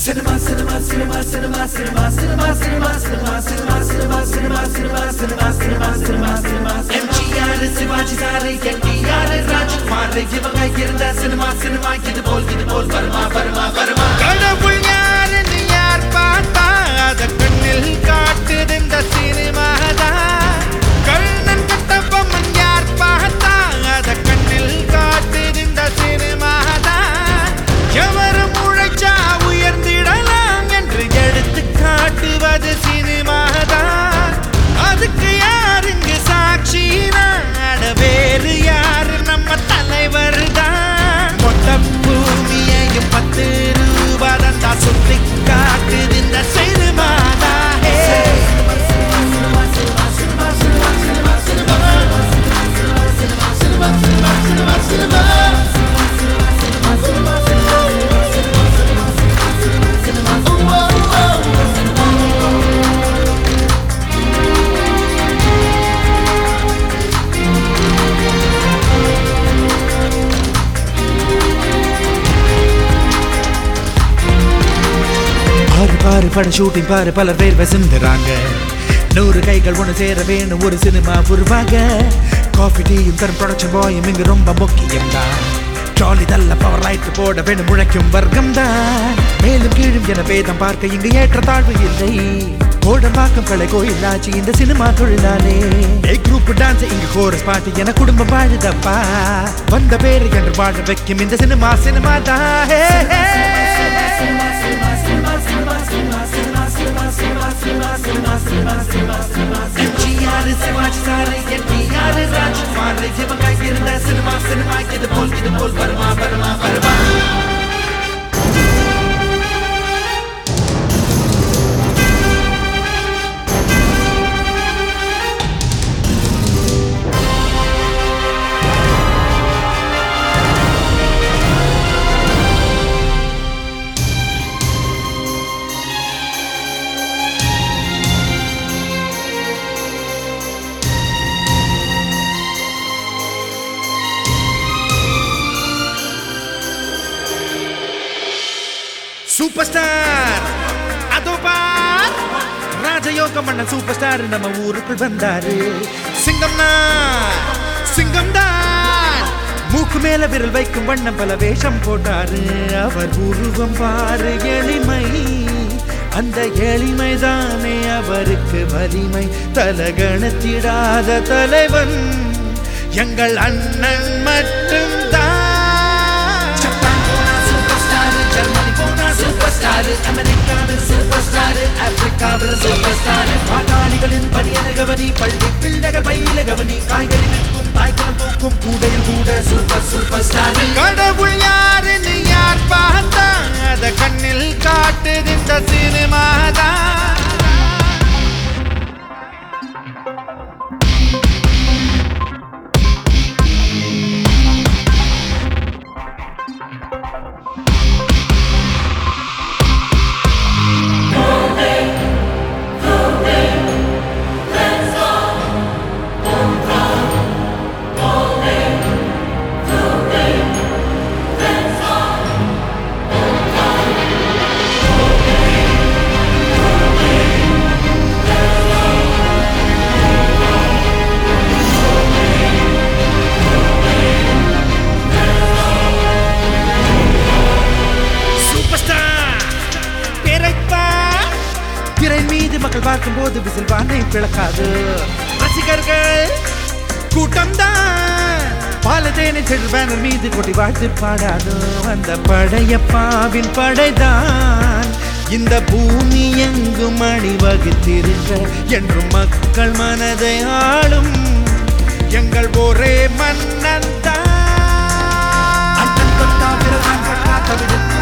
MGR Sivaji சாரை NTR Rajkumar இவங்க இருந்த சினிமா இது போல் வருமா கடவுள் யாருன்னு யார் பார்த்தா அத கண்ணில் காட்டுது இந்த சினிமாதான். கண்ணன் கட்டபொம்மன் யார் பார்த்தா அத கண்ணில் காட்டுது இந்த சினிமாதான். எவரும் உழைச்சா உயர்ந்திடலாம் என்று எடுத்து காட்டுவது சினிமாதான். அதுக்கு யாருங்க சாட்சினா வேறு யாரு நம்ம தலைவர் தான். மொத்த பூமியையும் 10 ரூபாய் தான் சுத்தி காட்டுது இந்த சினிமாதான். பாரு பட ஷூட்டிங் பாரு பலர் பேர் சிந்துறாங்க. 100 கைகள் ஒன்று சேர வேணும் ஒரு சினிமா உருவாக. காஃபி டீயும் தரும் ப்ரொடக்ஷன் பாயும் இங்கு ரொம்ப முக்கியம் தான். ட்ராலி தள்ள பவர் லைட் போட வேணும் முழைக்கும் வர்க்கம் தான். மேலும் கீழும் என பேதம் பார்க்க இங்கு ஏற்ற தாழ்வு இல்லை. கோடம்பாக்கம் கலை கோயிலாச்சு இந்த சினிமா தொழிலாளே. குரூப் டான்ஸ் இங்கு கோரஸ் பாட்டு என குடும்பம் வாழுதப்பா. வந்த பேரு என்று வாழ வைக்கும் இந்த சினிமா தான். MGR சிவாஜி சாரை NTR ராஜ்குமார் இவங்க இருந்த சினிமா இது போல் வருமா சூப்பர் ஸ்டார் அதோ பார் ராஜயோகம் பண்ண சூப்பர் ஸ்டார் நம்ம ஊருக்குள் வந்தாரு. சிங்கம் தான் மூக்கு மேல விரல் வைக்கும் வண்ணம் பல வேஷம் போட்டாரு. அவர் உருவம் பாரு எளிமை, அந்த எளிமை தானே அவருக்கு வலிமை. தலகணத்திடாத தலைவன் எங்கள் அண்ணன் மட்டும்தான். சூப்பர் ஸ்டார் அமெரிக்காவில் சூப்பர் ஸ்டார் ஆப்பிரிக்காவில் சூப்பர் ஸ்டார். பாட்டாளிகளின் பணியன கவனி, பள்ளி பிள்ளைகள் பயில கவனி, காய்கறி விற்கும் தாய்க்குளம் தூக்கும் கூடையில் கூட சூப்பர் ஸ்டார். கடவுள் யாருன்னு யார் பார்த்தா அத கண்ணில் காட்டுது இந்த சினிமாதான். மக்கள் பார்க்கும் போது விசில் வானை பிளக்காது. ரசிகர்கள் கூட்டம் தான் பாலதேனை சென்று பேனர் மீது கொட்டி வாழ்த்து பாடாது. அந்த படையப்பாவின் படைதான் இந்த பூமி எங்கும் அணிவகுத்திருக்க என்றும் மக்கள் மனதை ஆளும் எங்கள் ஒரே மன்னன் தான்.